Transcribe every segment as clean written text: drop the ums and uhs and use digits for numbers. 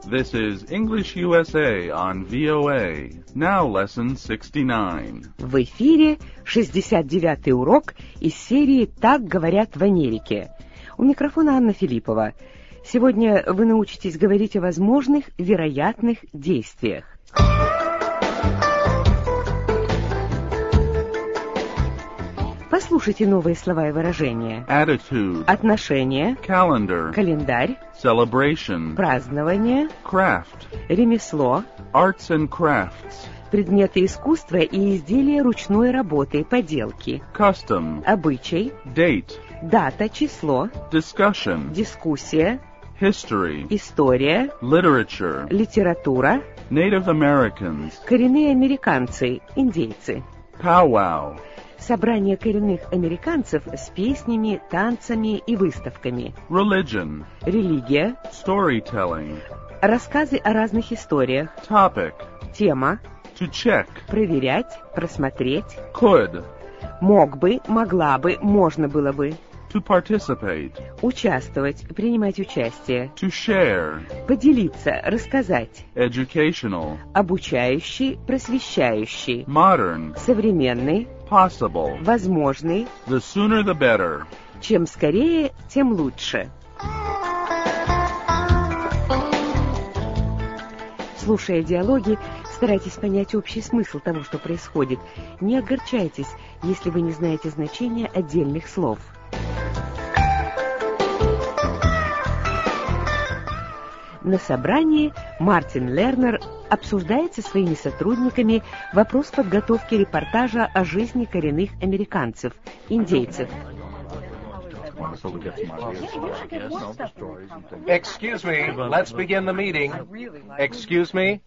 This is English USA on VOA. Now lesson 69. В эфире 69-й урок из серии «Так говорят в Америке». У микрофона Анна Филиппова. Сегодня вы научитесь говорить о возможных, вероятных действиях. Послушайте новые слова и выражения. Attitude. Отношение. Calendar. Календарь. Celebration. Празднование. Craft. Ремесло. Arts and crafts. Предметы искусства и изделия ручной работы, поделки. Custom. Обычай. Date. Дата, число. Discussion. Дискуссия. History. История. Literature. Литература. Native Americans. Коренные американцы, индейцы. Powwow. Собрание коренных американцев с песнями, танцами и выставками. Religion. Религия. Storytelling. Рассказы о разных историях. Topic. Тема. To check. Проверять, просмотреть. Could. Мог бы, могла бы, можно было бы. To participate. Участвовать, принимать участие. To share. Поделиться, рассказать. Educational. Обучающий, просвещающий. Modern. Современный. Possible. Возможный. The sooner the better. Чем скорее, тем лучше. Слушая диалоги, старайтесь понять общий смысл того, что происходит. Не огорчайтесь, если вы не знаете значения отдельных слов. На собрании Мартин Лернер обсуждает со своими сотрудниками вопрос подготовки репортажа о жизни коренных американцев, индейцев. Excuse me, let's begin the meeting. Excuse me.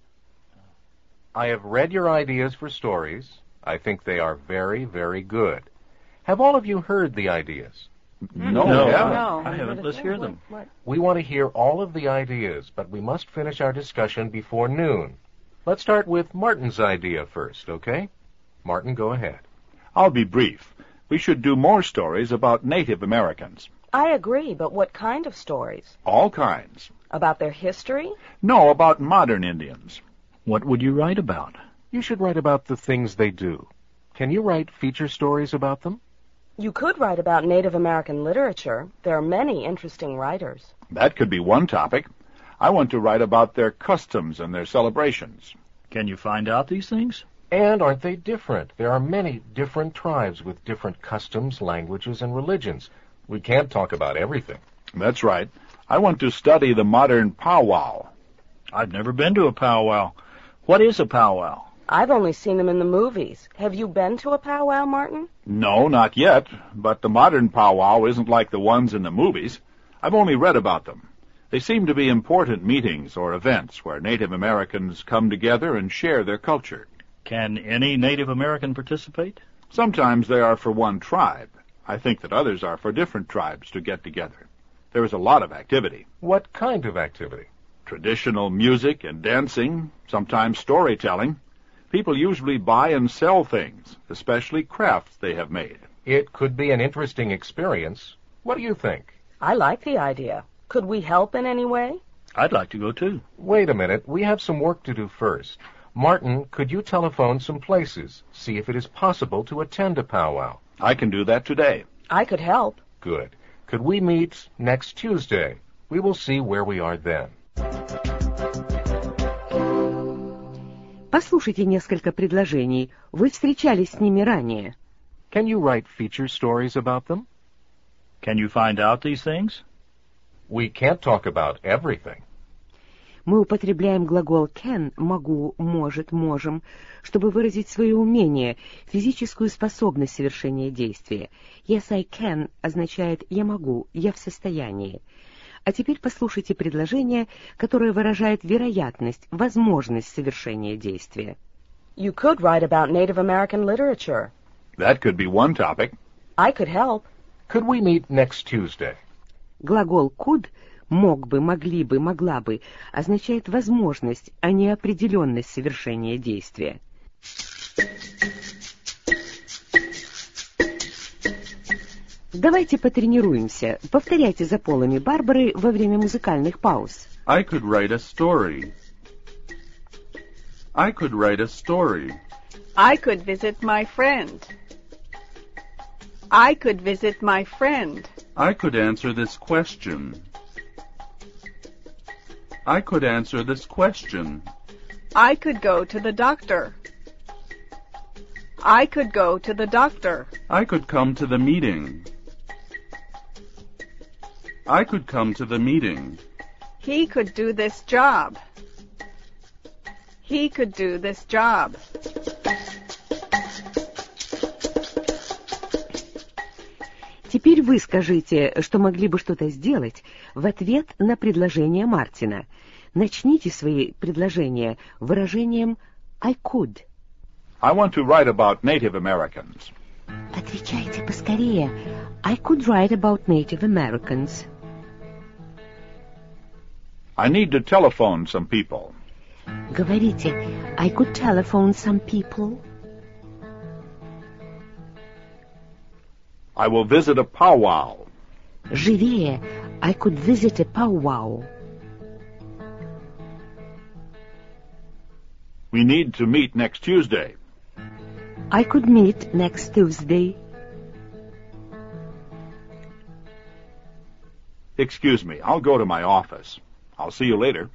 I have read your ideas for stories. I think they are very, very good. Have all of you heard the ideas? No. I haven't. Let's hear them. We want to hear all of the ideas, but we must finish our discussion before noon. Let's start with Martin's idea first, okay? Martin, go ahead. I'll be brief. We should do more stories about Native Americans. I agree, but what kind of stories? All kinds. About their history? No, about modern Indians. What would you write about? You should write about the things they do. Can you write feature stories about them? You could write about Native American literature. There are many interesting writers. That could be one topic. I want to write about their customs and their celebrations. Can you find out these things? And aren't they different? There are many different tribes with different customs, languages, and religions. We can't talk about everything. That's right. I want to study the modern powwow. I've never been to a powwow. What is a powwow? I've only seen them in the movies. Have you been to a powwow, Martin? No, not yet. But the modern powwow isn't like the ones in the movies. I've only read about them. They seem to be important meetings or events where Native Americans come together and share their culture. Can any Native American participate? Sometimes they are for one tribe. I think that others are for different tribes to get together. There is a lot of activity. What kind of activity? Traditional music and dancing, sometimes storytelling. People usually buy and sell things, especially crafts they have made. It could be an interesting experience. What do you think? I like the idea. Could we help in any way? I'd like to go too. Wait a minute. We have some work to do first. Martin, could you telephone some places, see if it is possible to attend a powwow? I can do that today. I could help. Good. Could we meet next Tuesday? We will see where we are then. Послушайте несколько предложений. Вы встречались с ними ранее. Can you write feature stories about them? Can you find out these things? We can't talk about everything. Мы употребляем глагол can, могу, может, можем, чтобы выразить свое умение, физическую способность совершения действия. Yes, I can означает «я могу», «я в состоянии». А теперь послушайте предложение, которое выражает вероятность, возможность совершения действия. You could write about Native American literature. That could be one topic. I could help. Could we meet next Tuesday? Глагол could, мог бы, могли бы, могла бы, означает возможность, а не определенность совершения действия. Давайте потренируемся. Повторяйте за Полом и Барбарой во время музыкальных пауз. I could write a story. I could write a story. I could visit my friend. I could visit my friend. I could answer this question. I could answer this question. I could go to the doctor. I could go to the doctor. I could come to the meeting. I could come to the meeting. He could do this job. He could do this job. Теперь вы скажите, что могли бы что-то сделать в ответ на предложение Мартина. Начните свои предложения выражением I could. I want to write about Native Americans. Отвечайте поскорее. I could write about Native Americans. I need to telephone some people. Говорите, I could telephone some people. I will visit a powwow. Живее, I could visit a powwow. We need to meet next Tuesday. I could meet next Tuesday. Excuse me, I'll go to my office. I'll see you later.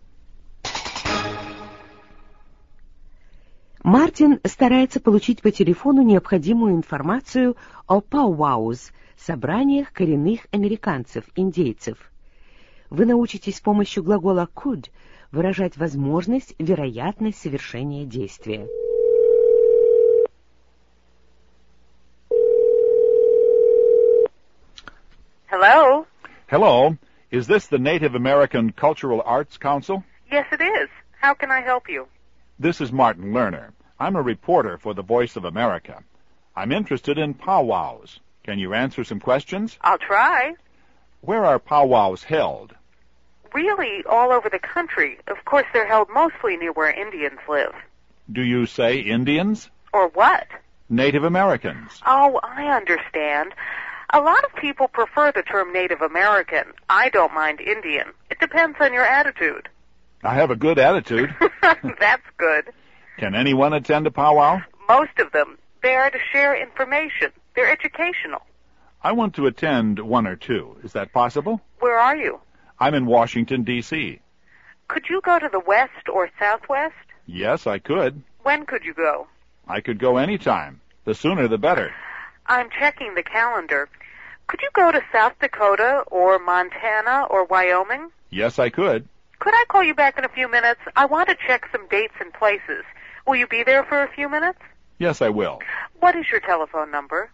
Мартин старается получить по телефону необходимую информацию о powwows, собраниях коренных американцев, индейцев. Вы научитесь с помощью глагола could выражать возможность, вероятность совершения действия. Hello? Hello. Is this the Native American Cultural Arts Council? Yes, it is. How can I help you? This is Martin Lerner. I'm a reporter for the Voice of America. I'm interested in powwows. Can you answer some questions? I'll try. Where are powwows held? Really, all over the country. Of course, they're held mostly near where Indians live. Do you say Indians? Or what? Native Americans. Oh, I understand. A lot of people prefer the term Native American. I don't mind Indian. It depends on your attitude. I have a good attitude. That's good. Can anyone attend a powwow? Most of them. They are to share information. They're educational. I want to attend one or two. Is that possible? Where are you? I'm in Washington, D.C. Could you go to the west or southwest? Yes, I could. When could you go? I could go any time. The sooner the better. I'm checking the calendar. Could you go to South Dakota or Montana or Wyoming? Yes, I could. Could I call you back in a few minutes? I want to check some dates and places. Will you be there for a few minutes? Yes, I will. What is your telephone number?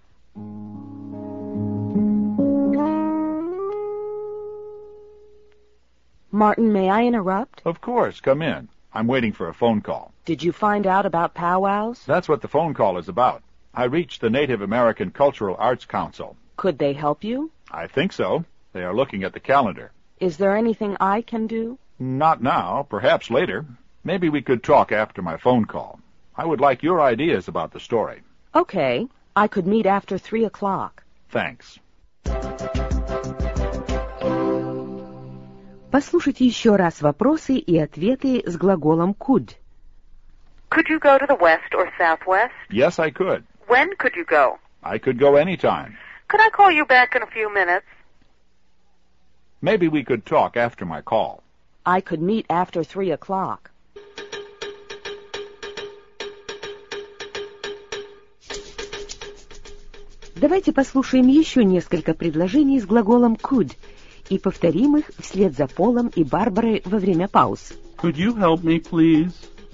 Martin, may I interrupt? Of course, come in. I'm waiting for a phone call. Did you find out about powwows? That's what the phone call is about. I reached the Native American Cultural Arts Council. Could they help you? I think so. They are looking at the calendar. Is there anything I can do? Not now, perhaps later. Maybe we could talk after my phone call. I would like your ideas about the story. Okay. I could meet after 3 o'clock. Thanks. Послушайте еще раз вопросы и ответы с глаголом could. Could you go to the west or southwest? Yes, I could. When could you go? I could go any time. Could I call you back in a few minutes? Maybe we could talk after my call. I could meet after 3 o'clock. Давайте послушаем еще несколько предложений с глаголом could и повторим их вслед за Полом и Барбарой во время пауз. Could you help me, please?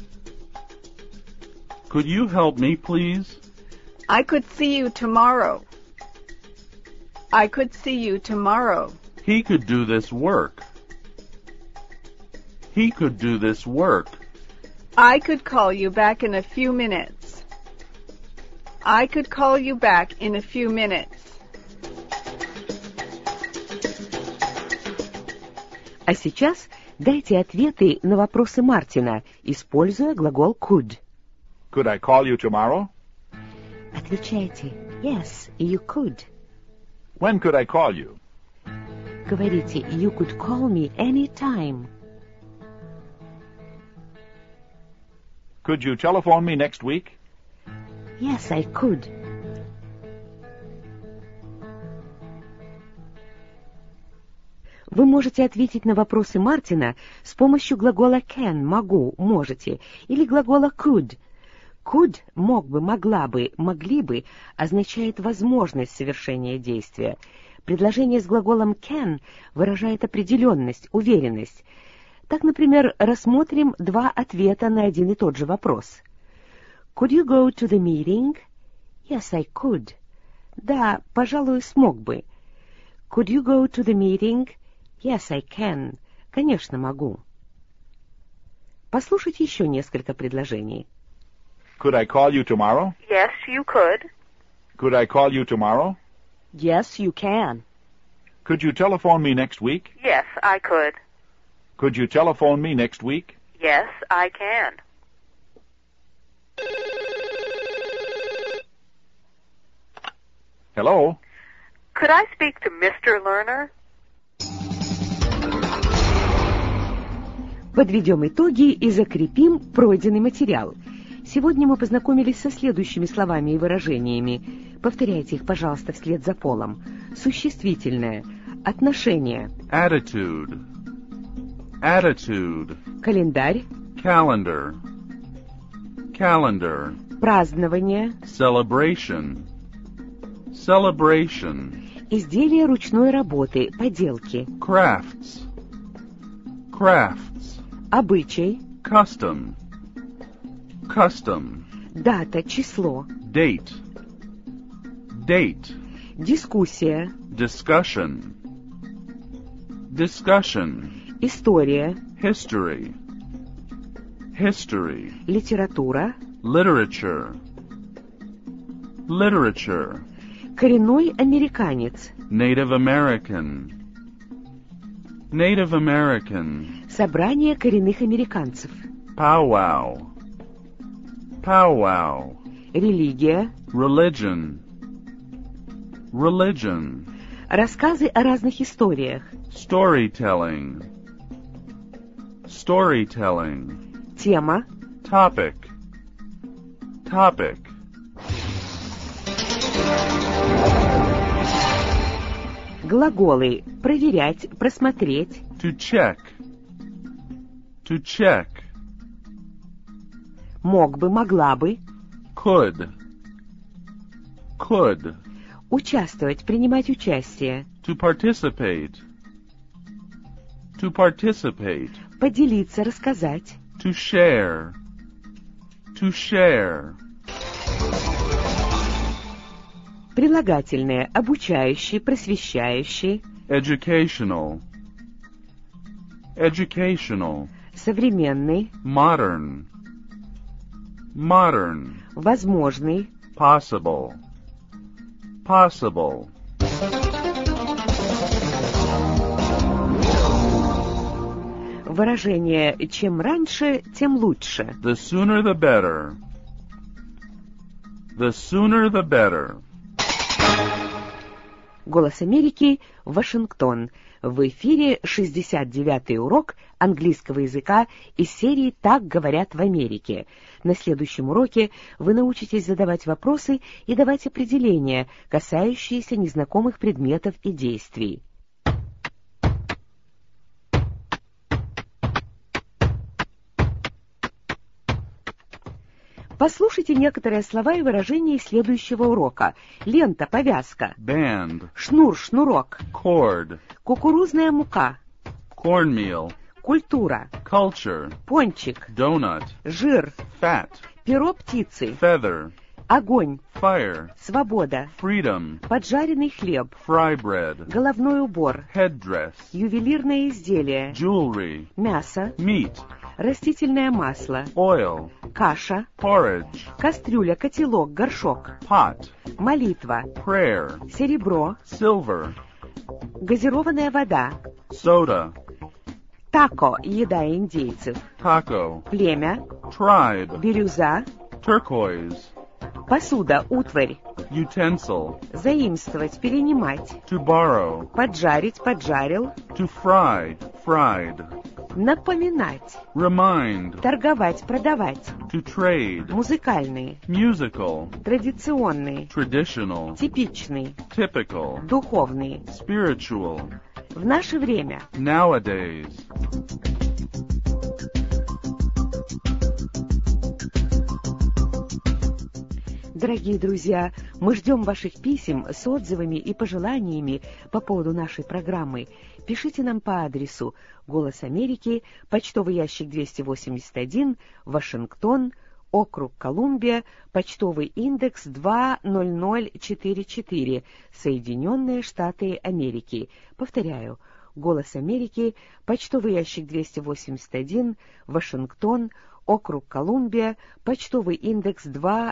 Could you help me, please? I could see you tomorrow. I could see you tomorrow. He could do this work. He could do this work. I could call you back in a few minutes. I could call you back in a few minutes. А сейчас дайте ответы на вопросы Мартина, используя глагол could. Could I call you tomorrow? Отвечайте yes, you could. When could I call you? Говорите you could call me any time. Could you telephone me next week? Yes, I could. Вы можете ответить на вопросы Мартина с помощью глагола can, могу, можете, или глагола could. Could, мог бы, могла бы, могли бы, означает возможность совершения действия. Предложение с глаголом can выражает определенность, уверенность. Так, например, рассмотрим два ответа на один и тот же вопрос. Could you go to the meeting? Yes, I could. Да, пожалуй, смог бы. Could you go to the meeting? Yes, I can. Конечно, могу. Послушайте еще несколько предложений. Could I call you tomorrow? Yes, you could. Could I call you tomorrow? Yes, you can. Could you telephone me next week? Yes, I could. Could you telephone me next week? Yes, I can. Hello? Could I speak to Mr. Lerner? Подведем итоги и закрепим пройденный материал. Сегодня мы познакомились со следующими словами и выражениями. Повторяйте их, пожалуйста, вслед за Полом. Существительное. Отношение. Attitude. Attitude. Календарь. Calendar. Calendar. Празднование. Celebration. Celebration. Изделия ручной работы, поделки. Crafts. Crafts. Обычай. Custom. Custom. Дата, число. Date. Date. Дискуссия. Discussion. Discussion. История. History. History. Литература. Literature. Literature. Коренной американец. Native American. Native American. Собрание коренных американцев. Powwow. Powwow. Религия. Religion. Religion. Рассказы о разных историях. Storytelling. Storytelling. Тема. Topic. Topic. Глаголы. Проверять, просмотреть. To check. To check. Мог бы, могла бы. Could. Could. Участвовать, принимать участие. To participate. To participate. Поделиться, рассказать. To share. To share. Прилагательные. Обучающий, просвещающий. Educational. Educational. Современный. Modern. Modern. Возможный. Possible. Possible. Выражение «чем раньше, тем лучше». The sooner the better. The sooner the better. Голос Америки, Вашингтон. В эфире 69-й урок английского языка из серии «Так говорят в Америке». На следующем уроке вы научитесь задавать вопросы и давать определения, касающиеся незнакомых предметов и действий. Послушайте некоторые слова и выражения из следующего урока. Лента, повязка. Band. Шнур, шнурок. Cord. Кукурузная мука. Cornmeal. Культура. Culture. Пончик. Donut. Жир. Fat. Перо птицы. Feather. Огонь. Fire. Свобода. Freedom. Поджаренный хлеб. Fry bread. Головной убор. Headdress. Ювелирное изделие. Jewelry. Мясо. Meat. Растительное масло. Oil. Каша. Porridge. Кастрюля, котелок, горшок. Pot. Молитва. Prayer. Серебро. Silver. Газированная вода. Soda. Тако. Еда индейцев. Taco. Племя. Tribe. Бирюза. Turquoise. Посуда. Утварь. Utensil. Заимствовать. Перенимать. To borrow. Поджарить. Поджарил. To fry. Fried. Напоминать. Remind. Торговать, продавать. To trade. Музыкальный. Musical. Традиционный. Traditional. Типичный. Typical. Духовный. Spiritual. В наше время. Nowadays. Дорогие друзья, мы ждем ваших писем с отзывами и пожеланиями по поводу нашей программы. Пишите нам по адресу «Голос Америки», почтовый ящик 281, Вашингтон, округ Колумбия, почтовый индекс 20044, Соединенные Штаты Америки. Повторяю, «Голос Америки», почтовый ящик 281, Вашингтон, округ Колумбия, почтовый индекс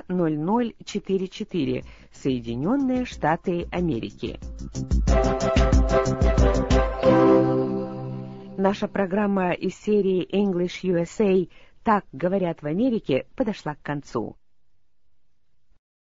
20044, Соединенные Штаты Америки. Наша программа из серии English USA «Так говорят в Америке» подошла к концу.